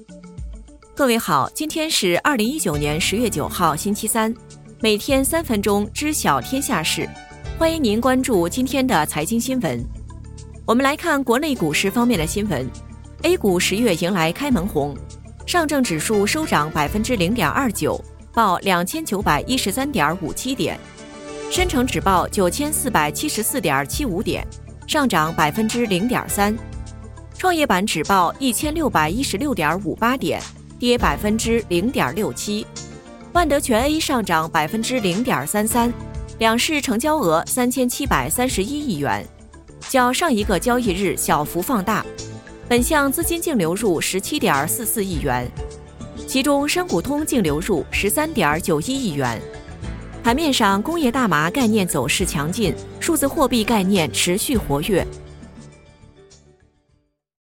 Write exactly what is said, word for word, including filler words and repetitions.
各位好，今天是二零一九年十月九号，星期三，每天三分钟知晓天下事，欢迎您关注今天的财经新闻。我们来看国内股市方面的新闻。A 股十月迎来开门红，上证指数收涨百分之零点二九，报两千九百一十三点五七点；深成指报九千四百七十四点七五点，上涨百分之零点三；创业板指报一千六百一十六点五八点，跌百分之零点六七；万德全 A 上涨百分之零点三三，两市成交额三千七百三十一亿元，较上一个交易日小幅放大。本项资金净流入十七点四四亿元，其中深股通净流入十三点九一亿元。盘面上，工业大麻概念走势强劲，数字货币概念持续活跃，